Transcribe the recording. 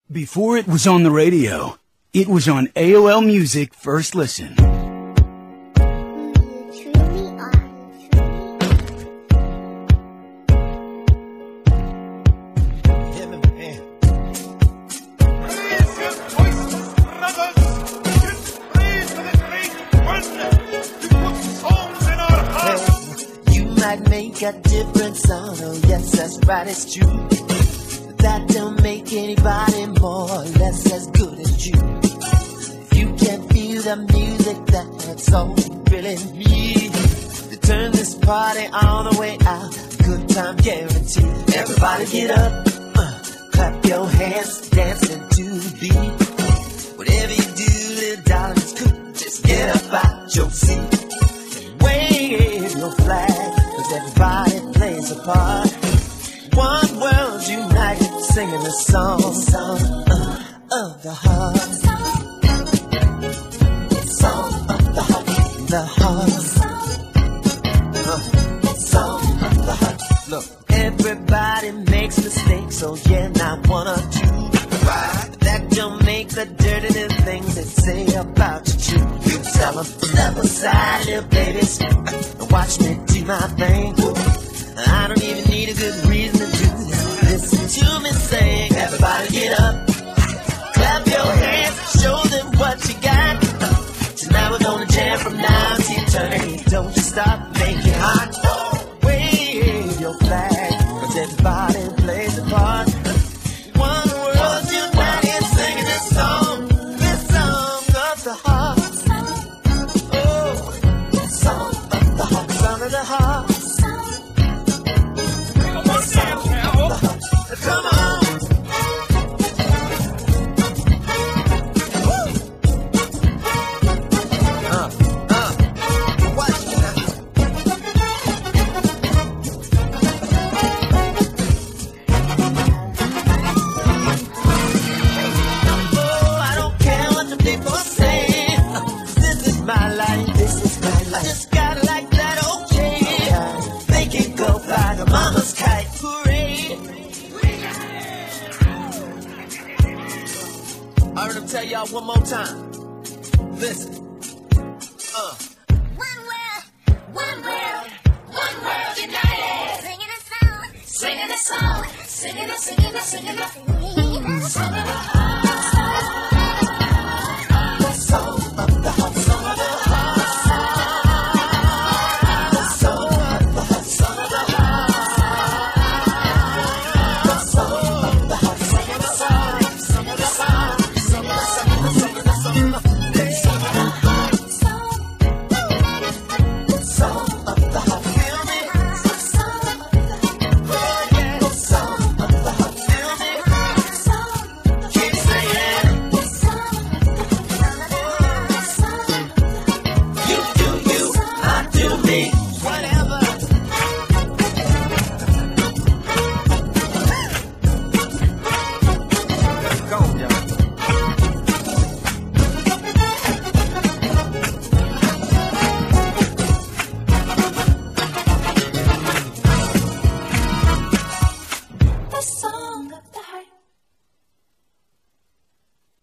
Before it was on the radio, it was on AOL Music First Listen. Make a difference, oh yes, that's right, it's true. That don't make anybody more or less as good as you. If you can feel the music, that's all really need to turn this party all the way out. Good time guaranteed. Everybody get up, clap your hands, dancing to the beat. Whatever you do, little darling, it's cool. Just get up out your seat and wave your flag. Everybody plays a part. One world united, singing the song of the heart. Song of the heart. The heart. Song of the heart. Look, everybody makes mistakes, so yeah, not one or two. But that don't make the dirty little things they say about you. You tell them, step aside, little babies, and watch me do my thing. I don't even need a good reason to do this. Listen to me sing. Everybody get up, clap your hands, show them what you got. Tonight we're gonna jam from now to eternity. Don't you stop, make it hot. Wave your flag, 'cause everybody plays a part. One world united, singing this song of the heart. Oh, song of the heart, song of the heart. Come on. Watch me now. Oh, I don't care what the people say. This is my life. This is my life. I just gotta like that, okay. They can go fly the mama's kite. All right, I'll tell y'all one more time. Listen. One world united. Singing a song, singing a song, singing a song.